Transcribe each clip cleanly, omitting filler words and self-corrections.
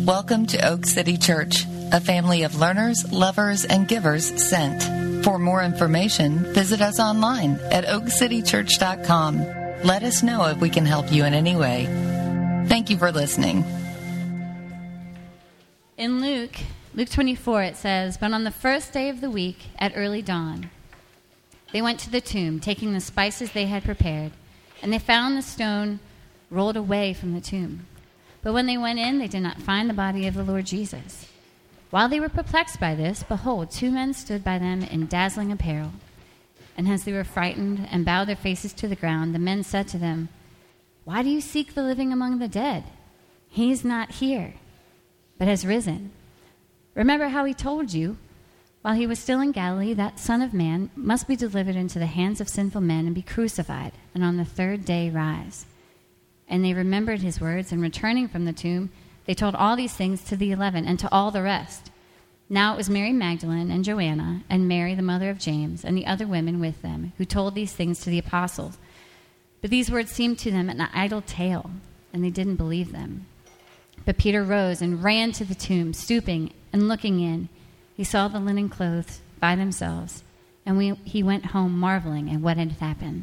Welcome to Oak City Church, a family of learners, lovers, and givers sent. For more information, visit us online at oakcitychurch.com. Let us know if we can help you in any way. Thank you for listening. In Luke 24, it says, "But on the first day of the week, at early dawn, they went to the tomb, taking the spices they had prepared, and they found the stone rolled away from the tomb. But when they went in, they did not find the body of the Lord Jesus. While they were perplexed by this, behold, two men stood by them in dazzling apparel. And as they were frightened and bowed their faces to the ground, the men said to them, 'Why do you seek the living among the dead? He is not here, but has risen. Remember how he told you, while he was still in Galilee, that Son of Man must be delivered into the hands of sinful men and be crucified, and on the third day rise.' And they remembered his words, and returning from the tomb, they told all these things to the 11 and to all the rest. Now it was Mary Magdalene and Joanna and Mary, the mother of James, and the other women with them, who told these things to the apostles. But these words seemed to them an idle tale, and they didn't believe them. But Peter rose and ran to the tomb, stooping and looking in. He saw the linen clothes by themselves, and he went home marveling at what had happened."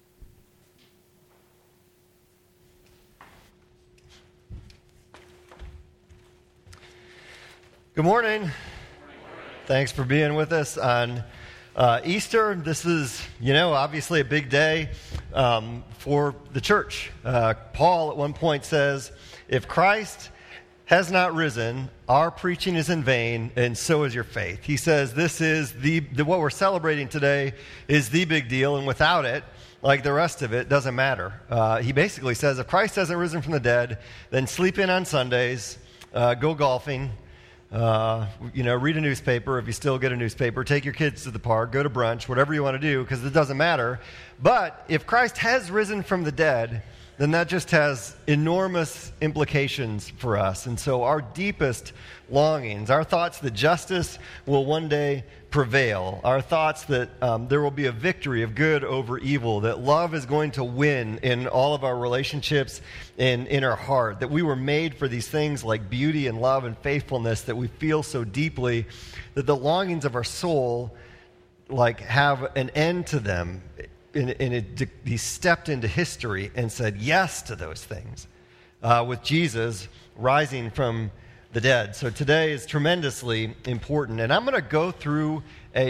Good morning. Thanks for being with us on Easter. This is, obviously a big day for the church. Paul at one point says, "If Christ has not risen, our preaching is in vain, and so is your faith." He says this is what we're celebrating today is the big deal, and without it, like the rest of it, doesn't matter. He basically says if Christ hasn't risen from the dead, then sleep in on Sundays, go golfing, read a newspaper if you still get a newspaper, take your kids to the park, go to brunch, whatever you want to do, because it doesn't matter. But if Christ has risen from the dead, then that just has enormous implications for us. And so our deepest longings, our thoughts that justice will one day prevail, our thoughts that there will be a victory of good over evil, that love is going to win in all of our relationships and in our heart, that we were made for these things like beauty and love and faithfulness that we feel so deeply, that the longings of our soul have an end to them. He stepped into history and said yes to those things with Jesus rising from the dead. So today is tremendously important. And I'm going to go through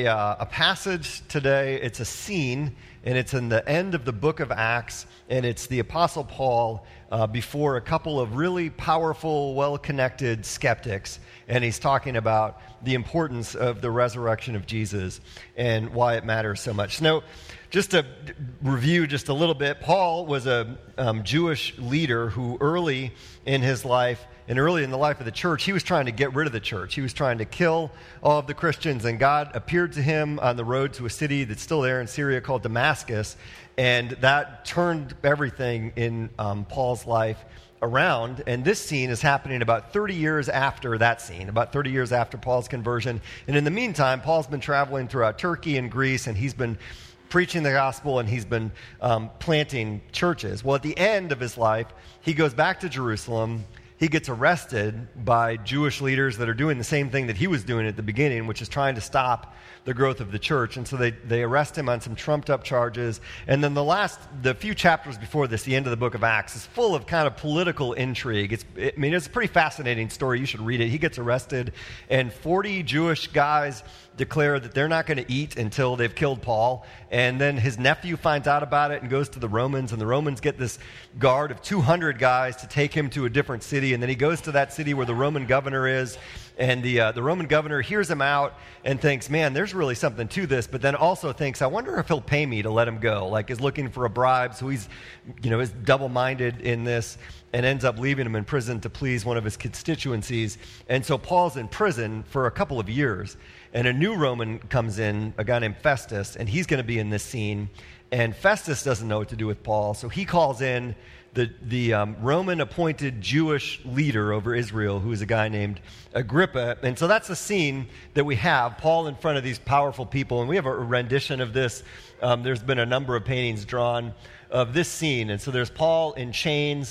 a passage today. It's a scene, and it's in the end of the book of Acts, and it's the Apostle Paul before a couple of really powerful, well-connected skeptics. And he's talking about the importance of the resurrection of Jesus and why it matters so much. Now, just to review just a little bit, Paul was a Jewish leader who early in his life and early in the life of the church, he was trying to get rid of the church. He was trying to kill all of the Christians, and God appeared to him on the road to a city that's still there in Syria called Damascus, and that turned everything in Paul's life around. And this scene is happening about 30 years after that scene, about 30 years after Paul's conversion. And in the meantime, Paul's been traveling throughout Turkey and Greece, and he's been preaching the gospel, and he's been planting churches. Well, at the end of his life, he goes back to Jerusalem. He gets arrested by Jewish leaders that are doing the same thing that he was doing at the beginning, which is trying to stop the growth of the church. And so they arrest him on some trumped-up charges. And then the few chapters before this, the end of the book of Acts, is full of kind of political intrigue. It's a pretty fascinating story. You should read it. He gets arrested, and 40 Jewish guys declare that they're not going to eat until they've killed Paul. And then his nephew finds out about it and goes to the Romans, and the Romans get this guard of 200 guys to take him to a different city. And then he goes to that city where the Roman governor is, and the Roman governor hears him out and thinks, man, there's really something to this, but then also thinks, I wonder if he'll pay me to let him go, is looking for a bribe. So he's, is double-minded in this and ends up leaving him in prison to please one of his constituencies. And so Paul's in prison for a couple of years. And a new Roman comes in, a guy named Festus, and he's going to be in this scene. And Festus doesn't know what to do with Paul, so he calls in the Roman-appointed Jewish leader over Israel, who is a guy named Agrippa. And so that's the scene that we have, Paul in front of these powerful people. And we have a rendition of this. There's been a number of paintings drawn of this scene. And so there's Paul in chains,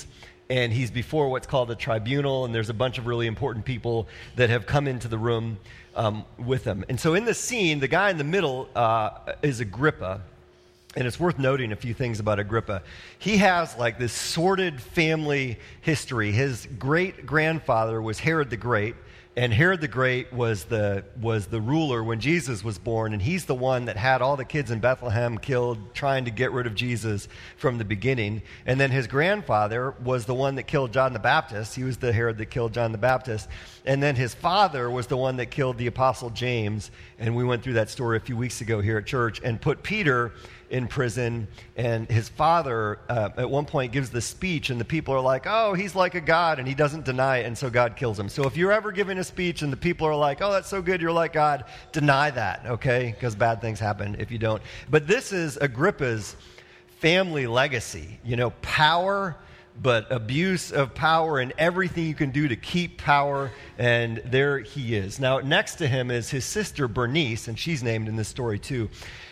and he's before what's called a tribunal, and there's a bunch of really important people that have come into the room with him. And so in the scene, the guy in the middle is Agrippa. And it's worth noting a few things about Agrippa. He has like this sordid family history. His great-grandfather was Herod the Great, and Herod the Great was the ruler when Jesus was born, and he's the one that had all the kids in Bethlehem killed, trying to get rid of Jesus from the beginning. And then his grandfather was the one that killed John the Baptist. He was the Herod that killed John the Baptist. And then his father was the one that killed the Apostle James, and we went through that story a few weeks ago here at church, and put Peter in prison. And his father at one point gives the speech, and the people are like, oh, he's like a god, and he doesn't deny it, and so God kills him. So if you're ever giving a speech and the people are like, oh, that's so good, you're like God, deny that, okay? Because bad things happen if you don't. But this is Agrippa's family legacy, power, but abuse of power and everything you can do to keep power, and there he is. Now, next to him is his sister Bernice, and she's named in this story too.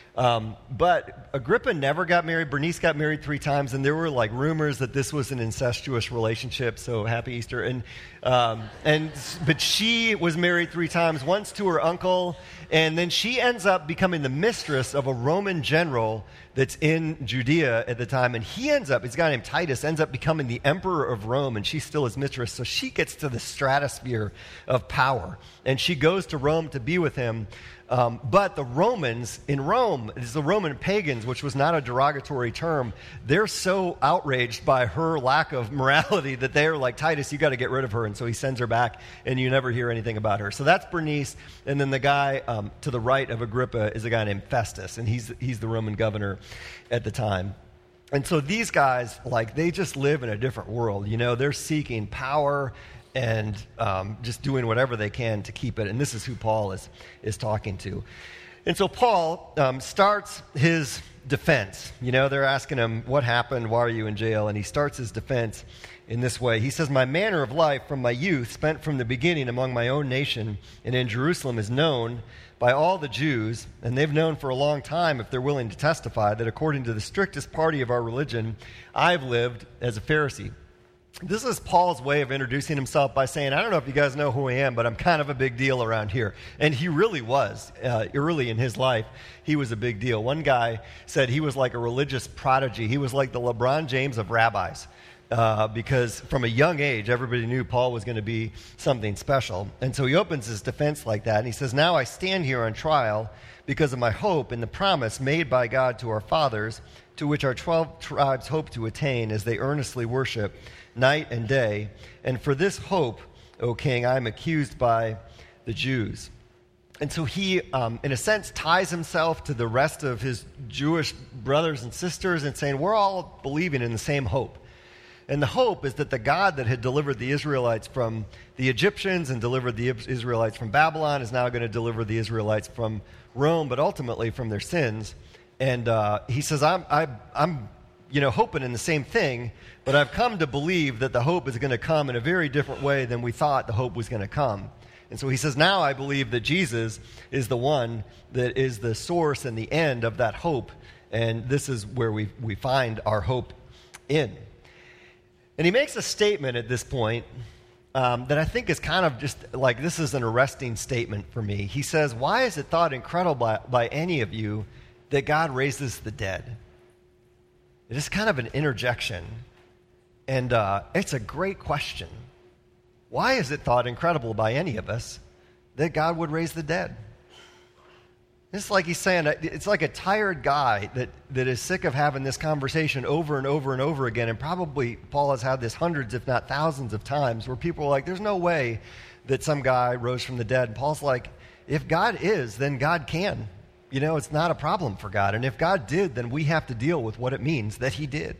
But Agrippa never got married. Bernice got married 3 times, and there were like rumors that this was an incestuous relationship. So happy Easter! But she was married 3 times. Once to her uncle, and then she ends up becoming the mistress of a Roman general that's in Judea at the time. And this guy named Titus, ends up becoming the emperor of Rome, and she's still his mistress. So she gets to the stratosphere of power, and she goes to Rome to be with him. But the Romans in Rome, it's the Roman pagans, which was not a derogatory term, they're so outraged by her lack of morality that they're like, Titus, you got to get rid of her. And so he sends her back, and you never hear anything about her. So that's Bernice. And then the guy to the right of Agrippa is a guy named Festus, and he's the Roman governor at the time. And so these guys, they just live in a different world. They're seeking power and just doing whatever they can to keep it. And this is who Paul is talking to. And so Paul starts his defense. They're asking him, what happened? Why are you in jail? And he starts his defense in this way. He says, my manner of life from my youth, spent from the beginning among my own nation and in Jerusalem, is known by all the Jews, and they've known for a long time, if they're willing to testify, that according to the strictest party of our religion, I've lived as a Pharisee. This is Paul's way of introducing himself by saying, I don't know if you guys know who I am, but I'm kind of a big deal around here. And he really was. Early in his life, he was a big deal. One guy said he was like a religious prodigy. He was like the LeBron James of rabbis, because from a young age, everybody knew Paul was going to be something special. And so he opens his defense like that, and he says, now I stand here on trial because of my hope in the promise made by God to our fathers, to which our 12 tribes hope to attain as they earnestly worship night and day. And for this hope, O king, I am accused by the Jews. And so he, in a sense, ties himself to the rest of his Jewish brothers and sisters and saying, we're all believing in the same hope. And the hope is that the God that had delivered the Israelites from the Egyptians and delivered the Israelites from Babylon is now going to deliver the Israelites from Rome, but ultimately from their sins. And he says, I'm hoping in the same thing, but I've come to believe that the hope is going to come in a very different way than we thought the hope was going to come. And so he says, now I believe that Jesus is the one that is the source and the end of that hope, and this is where we find our hope in. And he makes a statement at this point that I think is kind of just like, this is an arresting statement for me. He says, why is it thought incredible by any of you that God raises the dead? It is kind of an interjection, and it's a great question. Why is it thought incredible by any of us that God would raise the dead? It's like he's saying, it's like a tired guy that is sick of having this conversation over and over and over again, and probably Paul has had this hundreds, if not thousands of times, where people are like, there's no way that some guy rose from the dead. And Paul's like, if God is, then God can. It's not a problem for God. And if God did, then we have to deal with what it means that he did.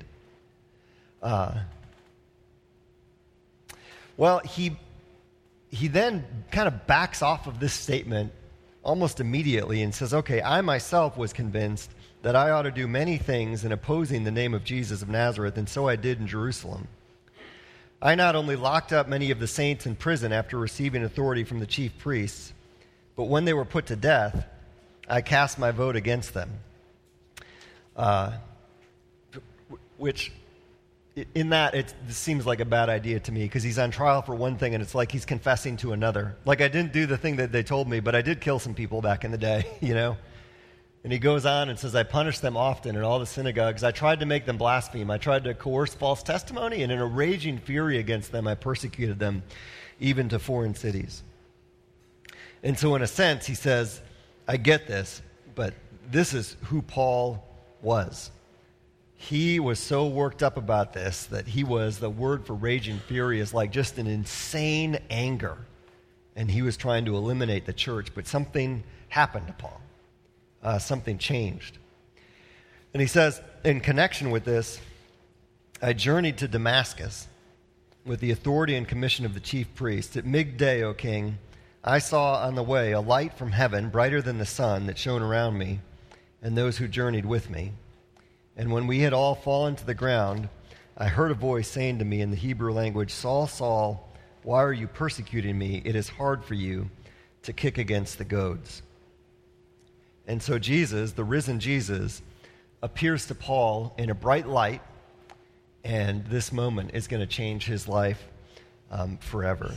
Well, he then kind of backs off of this statement almost immediately and says, okay, I myself was convinced that I ought to do many things in opposing the name of Jesus of Nazareth, and so I did in Jerusalem. I not only locked up many of the saints in prison after receiving authority from the chief priests, but when they were put to death, I cast my vote against them. Which in that, it seems like a bad idea to me because he's on trial for one thing and it's like he's confessing to another. Like, I didn't do the thing that they told me, but I did kill some people back in the day, you know? And he goes on and says, I punished them often in all the synagogues. I tried to make them blaspheme. I tried to coerce false testimony, and in a raging fury against them, I persecuted them even to foreign cities. And so in a sense, he says, I get this, but this is who Paul was. He was so worked up about this that he was, the word for raging fury is like just an insane anger. And he was trying to eliminate the church, but something happened to Paul. Something changed. And he says, in connection with this, I journeyed to Damascus with the authority and commission of the chief priest. At midday, O king, I saw on the way a light from heaven, brighter than the sun, that shone around me and those who journeyed with me. And when we had all fallen to the ground, I heard a voice saying to me in the Hebrew language, Saul, Saul, why are you persecuting me? It is hard for you to kick against the goads. And so Jesus, the risen Jesus, appears to Paul in a bright light, and this moment is going to change his life forever.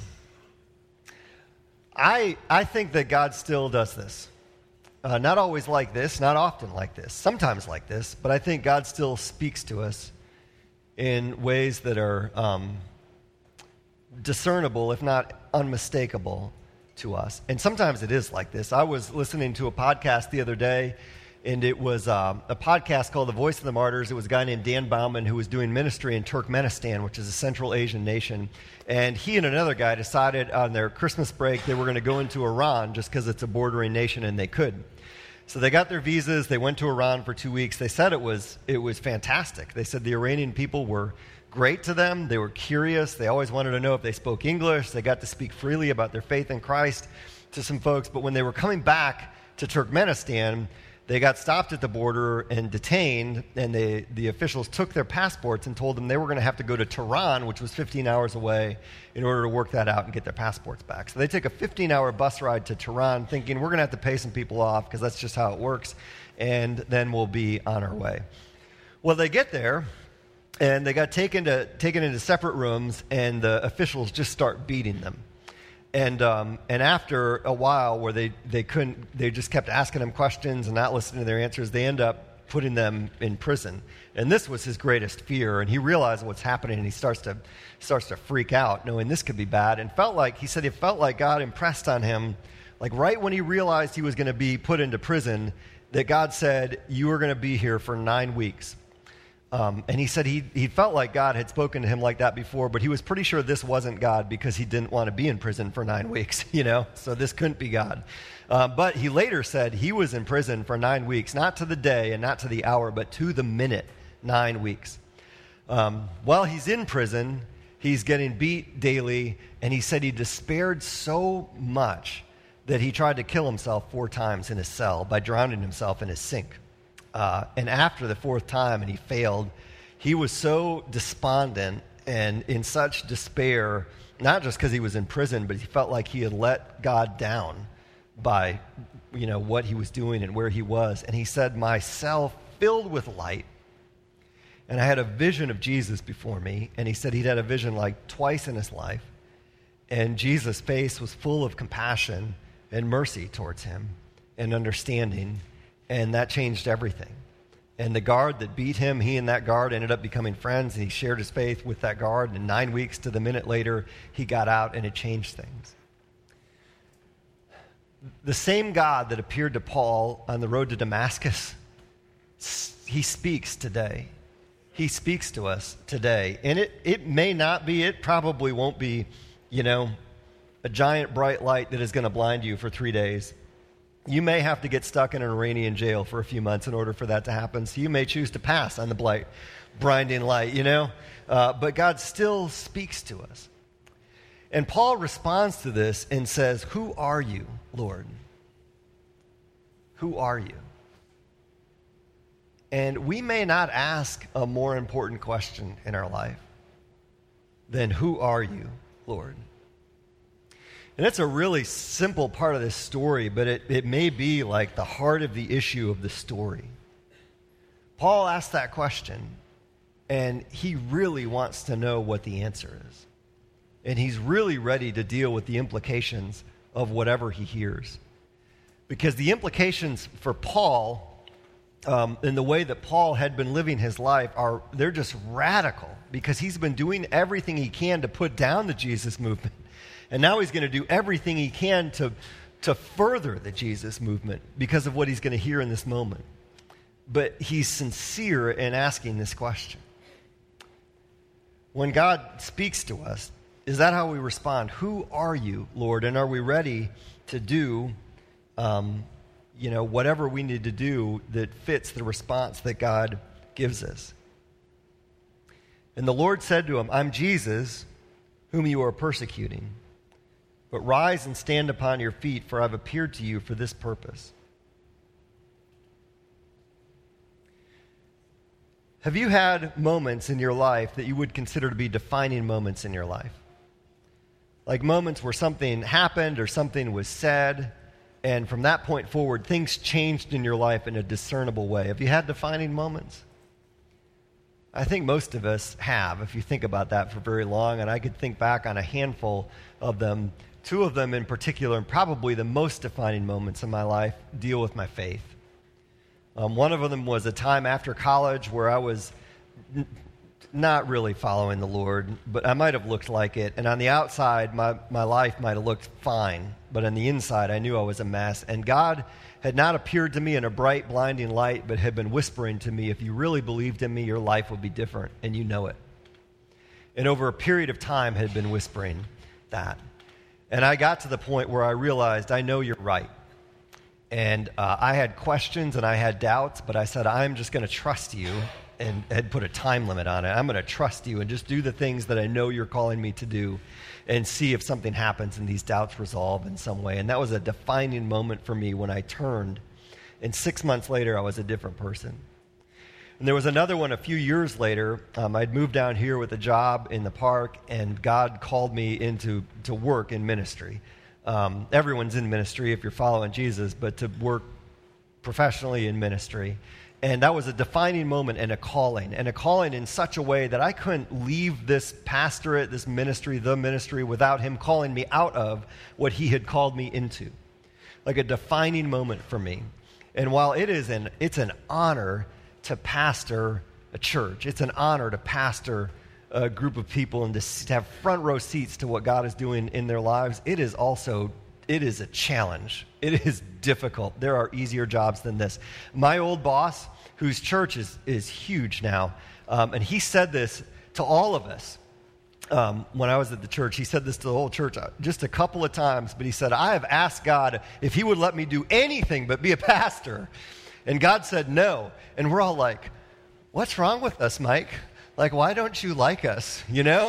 I think that God still does this. Not always like this, not often like this, sometimes like this, but I think God still speaks to us in ways that are discernible, if not unmistakable, to us. And sometimes it is like this. I was listening to a podcast the other day, and it was a podcast called The Voice of the Martyrs. It was a guy named Dan Bauman who was doing ministry in Turkmenistan, which is a Central Asian nation. And he and another guy decided on their Christmas break they were going to go into Iran just because it's a bordering nation and they could. So they got their visas. They went to Iran for 2 weeks. They said it was fantastic. They said the Iranian people were great to them. They were curious. They always wanted to know if they spoke English. They got to speak freely about their faith in Christ to some folks. But when they were coming back to Turkmenistan, they got stopped at the border and detained, and the officials took their passports and told them they were going to have to go to Tehran, which was 15 hours away, in order to work that out and get their passports back. So they took a 15-hour bus ride to Tehran thinking, we're going to have to pay some people off because that's just how it works, and then we'll be on our way. Well, they get there, and they got taken into separate rooms, and the officials just start beating them. And after a while where they just kept asking them questions and not listening to their answers, they end up putting them in prison. And this was his greatest fear, and he realized what's happening, and he starts to freak out, knowing this could be bad. And he said it felt like God impressed on him, like right when he realized he was going to be put into prison, that God said, you are going to be here for 9 weeks. And he said he felt like God had spoken to him like that before, but he was pretty sure this wasn't God because he didn't want to be in prison for 9 weeks, so this couldn't be God. But he later said he was in prison for 9 weeks, not to the day and not to the hour, but to the minute, 9 weeks. While he's in prison, he's getting beat daily, and he said he despaired so much that he tried to kill himself 4 times in his cell by drowning himself in his sink. And after the 4th time, and he failed, he was so despondent and in such despair, not just because he was in prison, but he felt like he had let God down by, what he was doing and where he was. And he said, my cell filled with light, and I had a vision of Jesus before me. And he said he'd had a vision like twice in his life. And Jesus' face was full of compassion and mercy towards him and understanding. And that changed everything. And the guard that beat him, he and that guard ended up becoming friends, and he shared his faith with that guard. And 9 weeks to the minute later, he got out, and it changed things. The same God that appeared to Paul on the road to Damascus, he speaks today. He speaks to us today. And it probably won't be, a giant bright light that is going to blind you for 3 days. You may have to get stuck in an Iranian jail for a few months in order for that to happen. So you may choose to pass on the blinding light, But God still speaks to us. And Paul responds to this and says, who are you, Lord? Who are you? And we may not ask a more important question in our life than who are you, Lord? And it's a really simple part of this story, but it may be like the heart of the issue of the story. Paul asked that question, and he really wants to know what the answer is. And he's really ready to deal with the implications of whatever he hears. Because the implications for Paul, in the way that Paul had been living his life, they're just radical. Because he's been doing everything he can to put down the Jesus movement. And now he's going to do everything he can to further the Jesus movement because of what he's going to hear in this moment. But he's sincere in asking this question. When God speaks to us, is that how we respond? Who are you, Lord? And are we ready to do, whatever we need to do that fits the response that God gives us? And the Lord said to him, I'm Jesus, whom you are persecuting. But rise and stand upon your feet, for I've appeared to you for this purpose. Have you had moments in your life that you would consider to be defining moments in your life? Like moments where something happened or something was said, and from that point forward, things changed in your life in a discernible way. Have you had defining moments? I think most of us have, if you think about that for very long, and I could think back on a handful of them. Two of them in particular, and probably the most defining moments in my life, deal with my faith. One of them was a time after college where I was not really following the Lord, but I might have looked like it. And on the outside, my life might have looked fine, but on the inside, I knew I was a mess. And God had not appeared to me in a bright, blinding light, but had been whispering to me, if you really believed in me, your life would be different, and you know it. And over a period of time had been whispering that. And I got to the point where I realized, I know you're right. And I had questions and I had doubts, but I said, I'm just going to trust you, and had put a time limit on it. I'm going to trust you and just do the things that I know you're calling me to do and see if something happens and these doubts resolve in some way. And that was a defining moment for me when I turned. And 6 months later, I was a different person. And there was another one a few years later. I'd moved down here with a job in the park, and God called me to work in ministry. Everyone's in ministry if you're following Jesus, but to work professionally in ministry. And that was a defining moment and a calling in such a way that I couldn't leave this pastorate, this ministry, the ministry, without him calling me out of what he had called me into. Like a defining moment for me. And while it's an honor to pastor a church, it's an honor to pastor a group of people and to have front row seats to what God is doing in their lives, it is a challenge. It is difficult. There are easier jobs than this. My old boss, whose church is huge now, and he said this to all of us when I was at the church. He said this to the whole church just a couple of times, but he said, I have asked God if he would let me do anything but be a pastor. And God said no. And we're all like, what's wrong with us, Mike? Like, why don't you like us,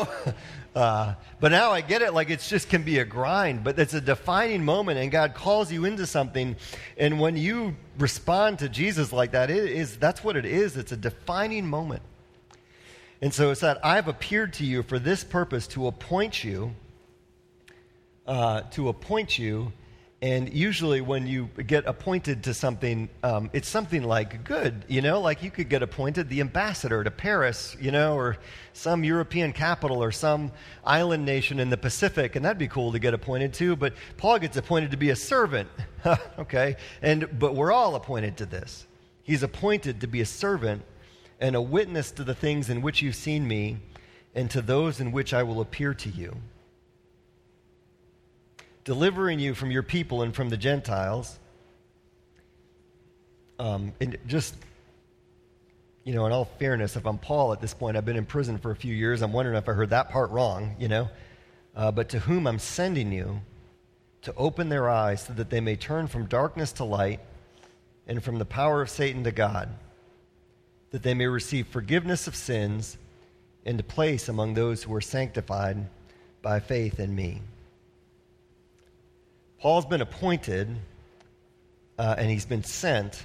But now I get it, like it just can be a grind, but it's a defining moment, and God calls you into something, and when you respond to Jesus like that, that's what it is. It's a defining moment. And so it's that I've appeared to you for this purpose, to appoint you, and usually when you get appointed to something, it's something like good, like you could get appointed the ambassador to Paris, or some European capital or some island nation in the Pacific, and that'd be cool to get appointed to, but Paul gets appointed to be a servant, okay? But we're all appointed to this. He's appointed to be a servant and a witness to the things in which you've seen me and to those in which I will appear to you, delivering you from your people and from the Gentiles. And just, in all fairness, if I'm Paul at this point, I've been in prison for a few years. I'm wondering if I heard that part wrong, But to whom I'm sending you to open their eyes so that they may turn from darkness to light and from the power of Satan to God, that they may receive forgiveness of sins and a place among those who are sanctified by faith in me. Paul's been appointed, and he's been sent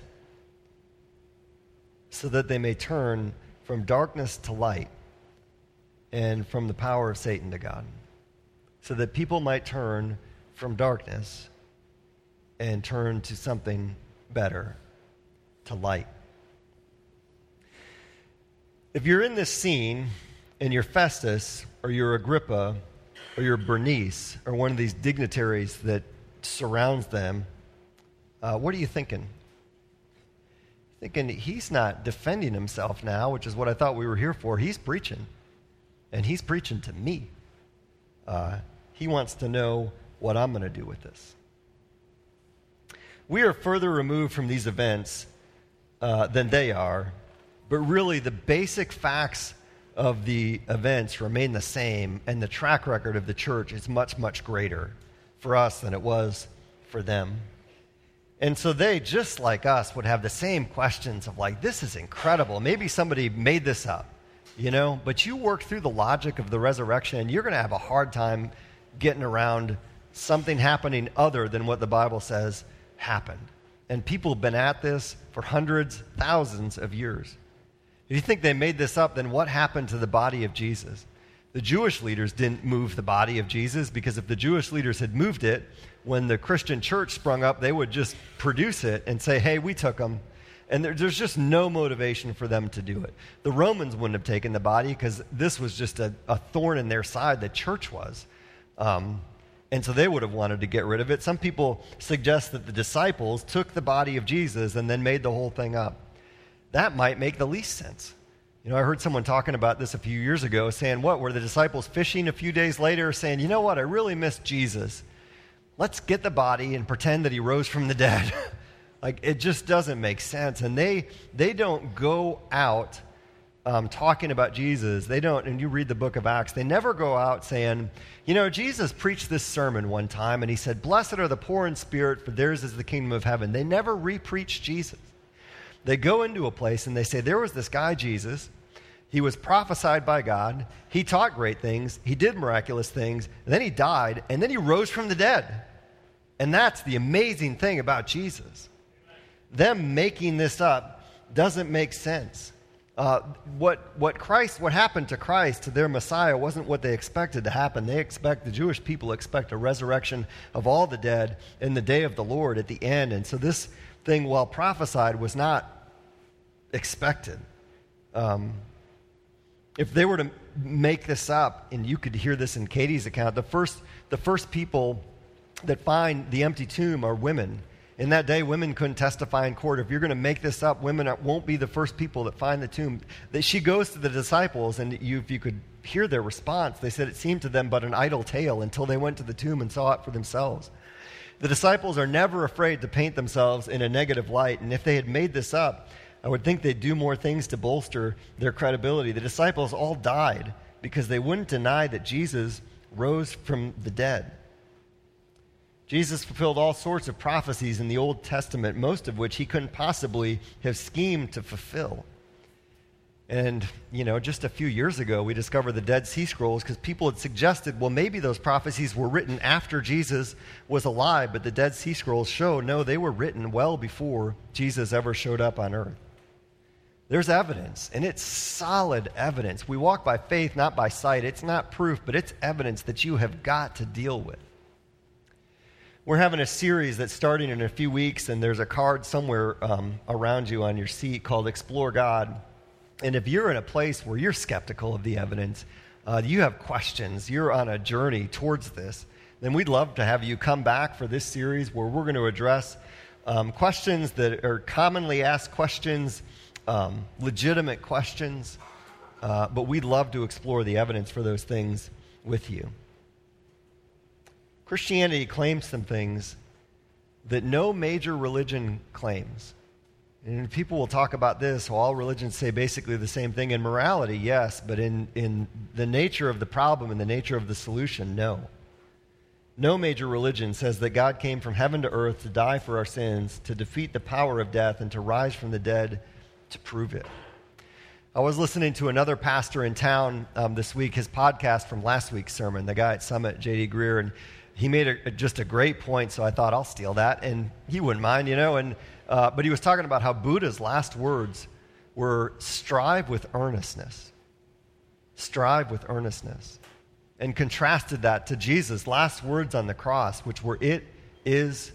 so that they may turn from darkness to light and from the power of Satan to God, so that people might turn from darkness and turn to something better, to light. If you're in this scene and you're Festus or you're Agrippa or you're Bernice or one of these dignitaries that surrounds them, what are you thinking? Thinking he's not defending himself now, which is what I thought we were here for. He's preaching, and he's preaching to me. He wants to know what I'm going to do with this. We are further removed from these events than they are, but really the basic facts of the events remain the same, and the track record of the church is much, much greater for us than it was for them. And so they, just like us, would have the same questions of like, this is incredible. Maybe somebody made this up, but you work through the logic of the resurrection, and you're going to have a hard time getting around something happening other than what the Bible says happened. And people have been at this for hundreds, thousands of years. If you think they made this up, then what happened to the body of Jesus? The Jewish leaders didn't move the body of Jesus, because if the Jewish leaders had moved it, when the Christian church sprung up, they would just produce it and say, hey, we took them. And there's just no motivation for them to do it. The Romans wouldn't have taken the body because this was just a thorn in their side, the church was. And so they would have wanted to get rid of it. Some people suggest that the disciples took the body of Jesus and then made the whole thing up. That might make the least sense. I heard someone talking about this a few years ago, saying, were the disciples fishing a few days later, saying, you know what, I really miss Jesus. Let's get the body and pretend that he rose from the dead. It just doesn't make sense. And they don't go out talking about Jesus. They don't, and you read the book of Acts, they never go out saying, Jesus preached this sermon one time, and he said, blessed are the poor in spirit, for theirs is the kingdom of heaven. They never re-preach Jesus. They go into a place and they say, there was this guy, Jesus. He was prophesied by God. He taught great things. He did miraculous things. And then he died, and then he rose from the dead. And that's the amazing thing about Jesus. Them making this up doesn't make sense. What happened to Christ, to their Messiah, wasn't what they expected to happen. The Jewish people expect a resurrection of all the dead in the day of the Lord at the end. And so this thing, while prophesied, was not expected. If they were to make this up, and you could hear this in Katie's account, the first people that find the empty tomb are women. In that day, women couldn't testify in court. If you're going to make this up, women won't be the first people that find the tomb. She goes to the disciples, and if you could hear their response, they said it seemed to them but an idle tale until they went to the tomb and saw it for themselves. The disciples are never afraid to paint themselves in a negative light, and if they had made this up, I would think they'd do more things to bolster their credibility. The disciples all died because they wouldn't deny that Jesus rose from the dead. Jesus fulfilled all sorts of prophecies in the Old Testament, most of which he couldn't possibly have schemed to fulfill. And, just a few years ago, we discovered the Dead Sea Scrolls because people had suggested, well, maybe those prophecies were written after Jesus was alive, but the Dead Sea Scrolls show, no, they were written well before Jesus ever showed up on earth. There's evidence, and it's solid evidence. We walk by faith, not by sight. It's not proof, but it's evidence that you have got to deal with. We're having a series that's starting in a few weeks, and there's a card somewhere around you on your seat called Explore God. And if you're in a place where you're skeptical of the evidence, you have questions, you're on a journey towards this, then we'd love to have you come back for this series where we're going to address questions that are commonly asked questions, legitimate questions, but we'd love to explore the evidence for those things with you. Christianity claims some things that no major religion claims. And people will talk about this, well, all religions say basically the same thing. In morality, yes, but in the nature of the problem and the nature of the solution, no. No major religion says that God came from heaven to earth to die for our sins, to defeat the power of death, and to rise from the dead to prove it. I was listening to another pastor in town this week, his podcast from last week's sermon, the guy at Summit, J.D. Greer, and he made just a great point, so I thought I'll steal that, and he wouldn't mind, but he was talking about how Buddha's last words were strive with earnestness. Strive with earnestness. And contrasted that to Jesus' last words on the cross, which were, it is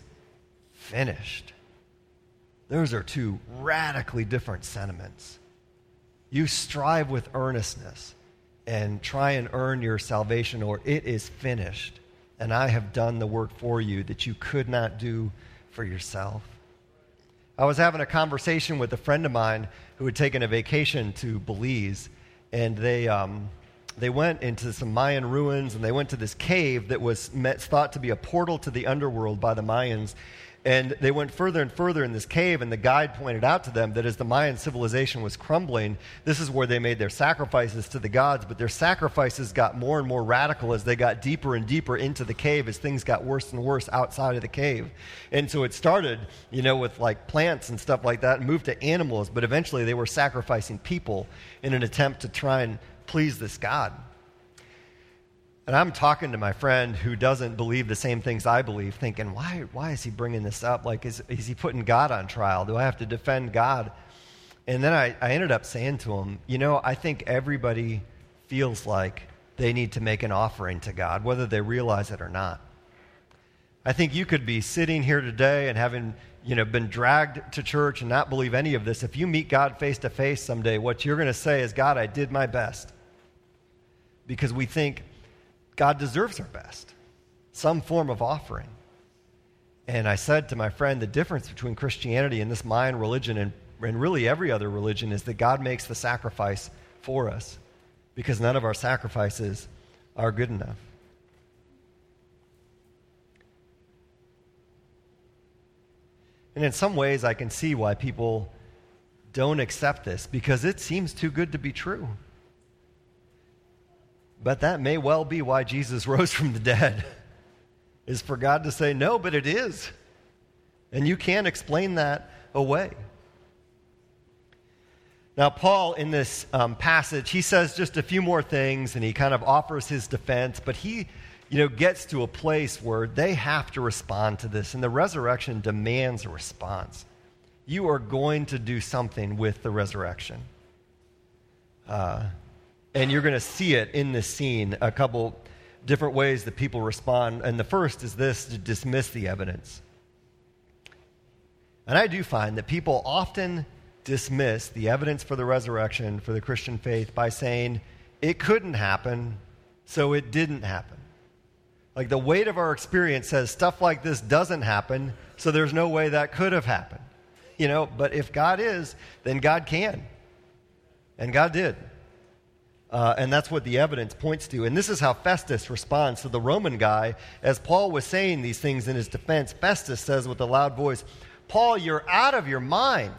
finished. Those are two radically different sentiments. You strive with earnestness and try and earn your salvation, or it is finished. And I have done the work for you that you could not do for yourself. I was having a conversation with a friend of mine who had taken a vacation to Belize, and they went into some Mayan ruins, and they went to this cave that was thought to be a portal to the underworld by the Mayans. And they went further and further in this cave, and the guide pointed out to them that as the Mayan civilization was crumbling, this is where they made their sacrifices to the gods, but their sacrifices got more and more radical as they got deeper and deeper into the cave, as things got worse and worse outside of the cave. And so it started, with like plants and stuff like that, and moved to animals, but eventually they were sacrificing people in an attempt to try and please this god. And I'm talking to my friend who doesn't believe the same things I believe, thinking, why is he bringing this up? Like, is he putting God on trial? Do I have to defend God? And then I ended up saying to him, I think everybody feels like they need to make an offering to God, whether they realize it or not. I think you could be sitting here today and having, been dragged to church and not believe any of this. If you meet God face to face someday, what you're going to say is, God, I did my best. Because we think God deserves our best, some form of offering. And I said to my friend, the difference between Christianity and this Mayan religion and really every other religion is that God makes the sacrifice for us, because none of our sacrifices are good enough. And in some ways, I can see why people don't accept this, because it seems too good to be true. But that may well be why Jesus rose from the dead, is for God to say, no, but it is. And you can't explain that away. Now, Paul, in this passage, he says just a few more things, and he kind of offers his defense, but he, gets to a place where they have to respond to this, and the resurrection demands a response. You are going to do something with the resurrection. And you're going to see it in this scene, a couple different ways that people respond. And the first is this, to dismiss the evidence. And I do find that people often dismiss the evidence for the resurrection, for the Christian faith, by saying, it couldn't happen, so it didn't happen. Like the weight of our experience says stuff like this doesn't happen, so there's no way that could have happened. But if God is, then God can. And God did. And that's what the evidence points to. And this is how Festus responds to the Roman guy. As Paul was saying these things in his defense, Festus says with a loud voice, Paul, you're out of your mind.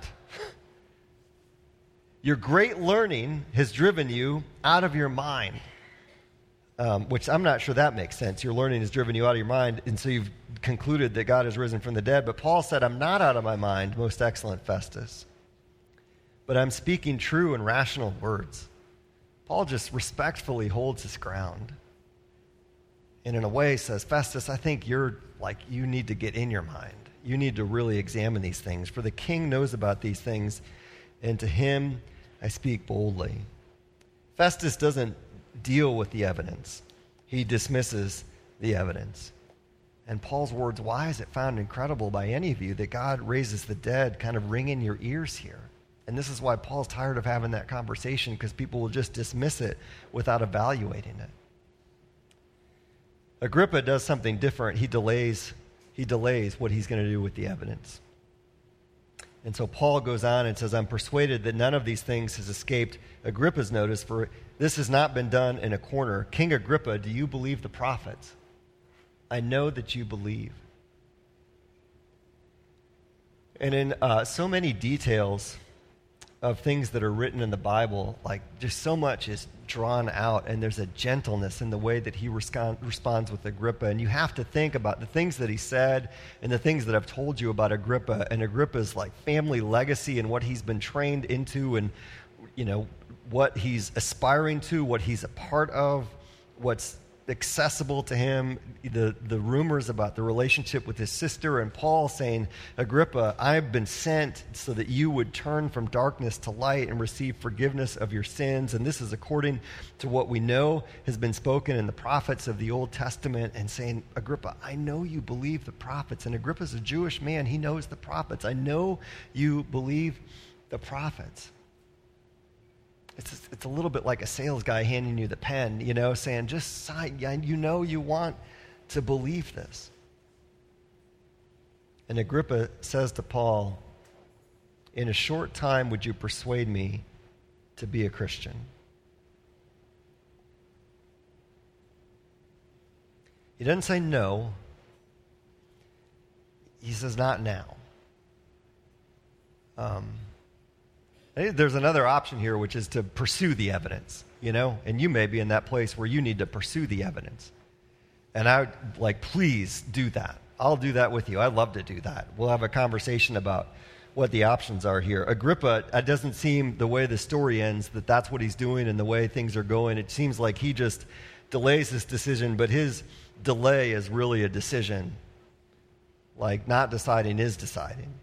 Your great learning has driven you out of your mind. Which I'm not sure that makes sense. Your learning has driven you out of your mind, and so you've concluded that God has risen from the dead. But Paul said, I'm not out of my mind, most excellent Festus. But I'm speaking true and rational words. Paul just respectfully holds his ground. And in a way says, Festus, I think you need to get in your mind. You need to really examine these things. For the king knows about these things, and to him I speak boldly. Festus doesn't deal with the evidence. He dismisses the evidence. And Paul's words, why is it found incredible by any of you that God raises the dead, kind of ring in your ears here? And this is why Paul's tired of having that conversation, because people will just dismiss it without evaluating it. Agrippa does something different. He delays what he's going to do with the evidence. And so Paul goes on and says, I'm persuaded that none of these things has escaped Agrippa's notice, for this has not been done in a corner. King Agrippa, do you believe the prophets? I know that you believe. And in so many details of things that are written in the Bible, like just so much is drawn out, and there's a gentleness in the way that he responds with Agrippa. And you have to think about the things that he said and the things that I've told you about Agrippa and Agrippa's like family legacy and what he's been trained into, and what he's aspiring to, what he's a part of, what's accessible to him, the rumors about the relationship with his sister, and Paul saying, Agrippa, I've been sent so that you would turn from darkness to light and receive forgiveness of your sins. And this is according to what we know has been spoken in the prophets of the Old Testament, and saying, Agrippa, I know you believe the prophets. And Agrippa's a Jewish man. He knows the prophets. I know you believe the prophets. it's a little bit like a sales guy handing you the pen, saying, just sign. You want to believe this. And Agrippa says to Paul, in a short time, would you persuade me to be a Christian? He doesn't say no. He says not now. I think there's another option here, which is to pursue the evidence, and you may be in that place where you need to pursue the evidence. And I would please do that. I'll do that with you. I'd love to do that. We'll have a conversation about what the options are here. Agrippa, it doesn't seem the way the story ends that that's what he's doing and the way things are going. It seems like he just delays his decision, but his delay is really a decision. Not deciding is deciding.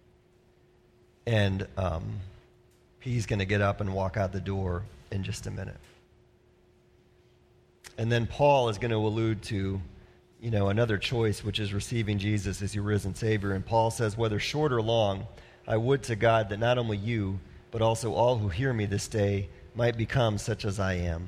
And he's going to get up and walk out the door in just a minute. And then Paul is going to allude to another choice, which is receiving Jesus as your risen Savior. And Paul says, whether short or long, I would to God that not only you, but also all who hear me this day might become such as I am.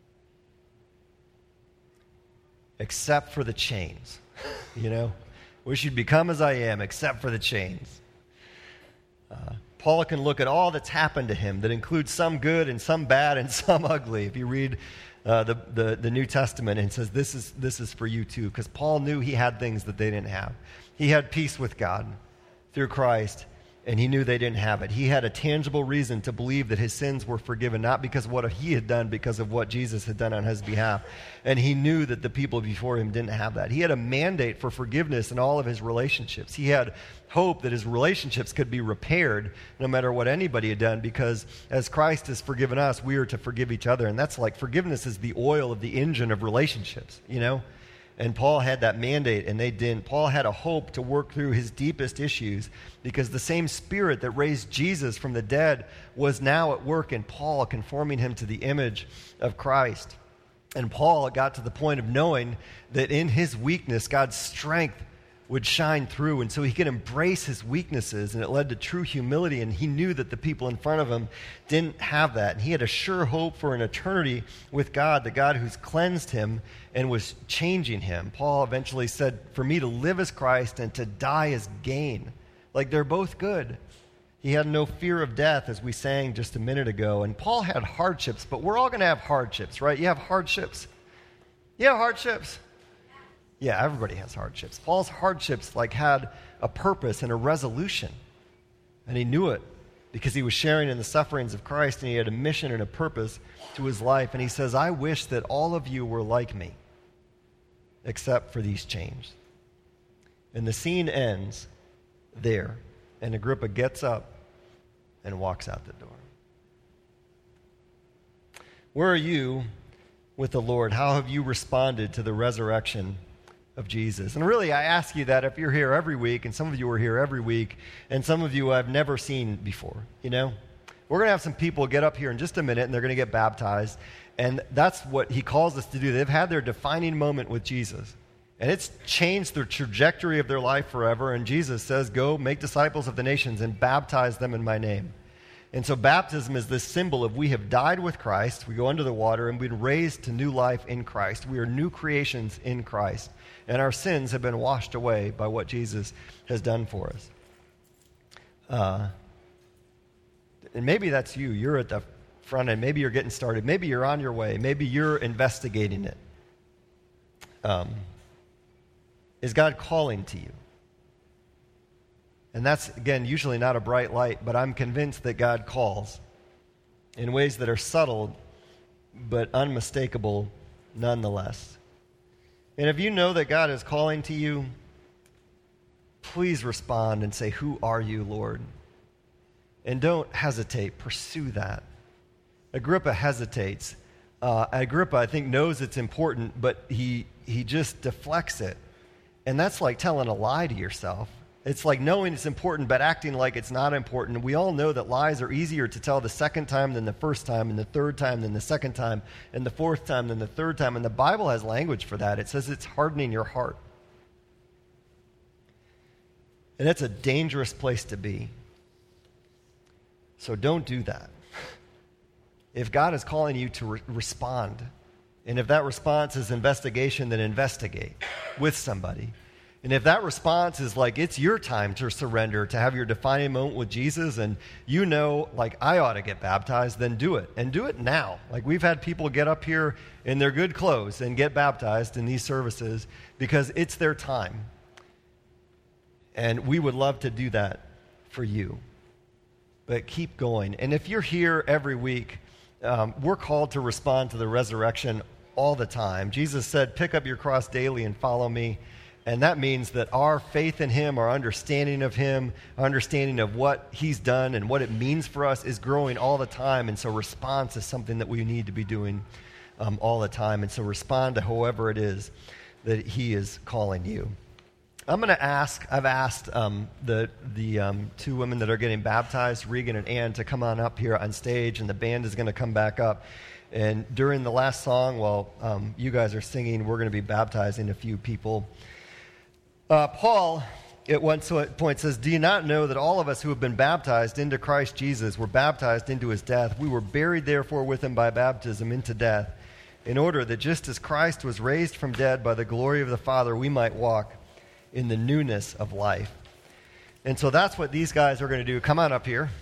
Except for the chains. Wish you'd become as I am, except for the chains. Paul can look at all that's happened to him that includes some good and some bad and some ugly. If you read the New Testament, and says this is for you too, because Paul knew he had things that they didn't have. He had peace with God through Christ, and he knew they didn't have it. He had a tangible reason to believe that his sins were forgiven, not because of what he had done, because of what Jesus had done on his behalf. And he knew that the people before him didn't have that. He had a mandate for forgiveness in all of his relationships. He had hope that his relationships could be repaired no matter what anybody had done, because as Christ has forgiven us, we are to forgive each other. And that's forgiveness is the oil of the engine of relationships, And Paul had that mandate, and they didn't. Paul had a hope to work through his deepest issues because the same Spirit that raised Jesus from the dead was now at work in Paul, conforming him to the image of Christ. And Paul got to the point of knowing that in his weakness, God's strength would shine through, and so he could embrace his weaknesses, and it led to true humility, and he knew that the people in front of him didn't have that. And he had a sure hope for an eternity with God, the God who's cleansed him and was changing him. Paul eventually said, for me to live as Christ and to die as gain. They're both good. He had no fear of death, as we sang just a minute ago, and Paul had hardships, but we're all going to have hardships, right? You have hardships. You have hardships. Yeah, everybody has hardships. Paul's hardships had a purpose and a resolution. And he knew it because he was sharing in the sufferings of Christ, and he had a mission and a purpose to his life. And he says, I wish that all of you were like me, except for these chains. And the scene ends there. And Agrippa gets up and walks out the door. Where are you with the Lord? How have you responded to the resurrection of Jesus? And really, I ask you that if you're here every week, and some of you are here every week, and some of you I've never seen before, We're going to have some people get up here in just a minute, and they're going to get baptized, and that's what he calls us to do. They've had their defining moment with Jesus, and it's changed the trajectory of their life forever, and Jesus says, go make disciples of the nations and baptize them in my name. And so baptism is this symbol of we have died with Christ, we go under the water, and we've been raised to new life in Christ. We are new creations in Christ. And our sins have been washed away by what Jesus has done for us. And maybe that's you. You're at the front end. Maybe you're getting started. Maybe you're on your way. Maybe you're investigating it. Is God calling to you? And that's, again, usually not a bright light, but I'm convinced that God calls in ways that are subtle but unmistakable nonetheless. And if you know that God is calling to you, please respond and say, who are you, Lord? And don't hesitate. Pursue that. Agrippa hesitates. Agrippa, I think, knows it's important, but he just deflects it. And that's like telling a lie to yourself. It's like knowing it's important, but acting like it's not important. We all know that lies are easier to tell the second time than the first time, and the third time than the second time, and the fourth time than the third time. And the Bible has language for that. It says it's hardening your heart. And that's a dangerous place to be. So don't do that. if God is calling you to respond, and if that response is investigation, then investigate with somebody. And if that response is like it's your time to surrender, to have your defining moment with Jesus, and you know, like, I ought to get baptized, then do it. And do it now. Like, we've had people get up here in their good clothes and get baptized in these services because it's their time. And we would love to do that for you. But keep going. And if you're here every week, we're called to respond to the resurrection all the time. Jesus said, pick up your cross daily and follow me. And that means that our faith in him, our understanding of him, our understanding of what he's done and what it means for us is growing all the time. And so response is something that we need to be doing all the time. And so respond to whoever it is that he is calling you. I'm going to ask, I've asked the two women that are getting baptized, Regan and Ann, to come on up here on stage, and the band is going to come back up. And during the last song, while you guys are singing, we're going to be baptizing a few people. Paul, at one point, says, do you not know that all of us who have been baptized into Christ Jesus were baptized into his death? We were buried, therefore, with him by baptism into death, in order that just as Christ was raised from dead by the glory of the Father, we might walk in the newness of life. And so that's what these guys are going to do. Come on up here.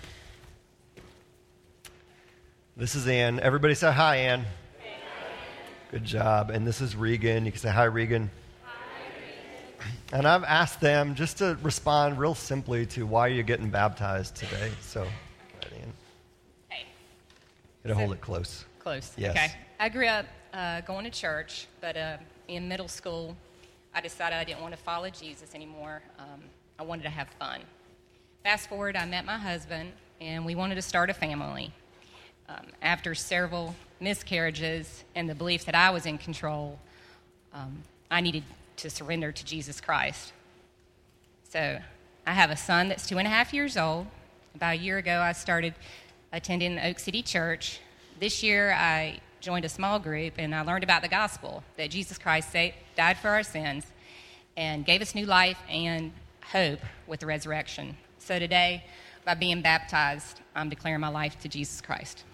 This is Ann. Everybody say hi, Ann. Hey. Good job. And this is Regan. You can say hi, Regan. And I've asked them just to respond real simply to why you're getting baptized today. So, go ahead, Ann. Hey. You gotta hold it close. Close. Yes. Okay. I grew up going to church, but in middle school, I decided I didn't want to follow Jesus anymore. I wanted to have fun. Fast forward, I met my husband, and we wanted to start a family. After several miscarriages and the belief that I was in control, I needed to surrender to Jesus Christ. So I have a son that's 2.5 years old. About a year ago, I started attending Oak City Church. This year, I joined a small group, and I learned about the gospel, that Jesus Christ died for our sins and gave us new life and hope with the resurrection. So today, by being baptized, I'm declaring my life to Jesus Christ.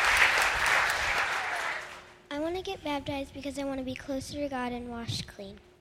I want to get baptized because I want to be closer to God and washed clean.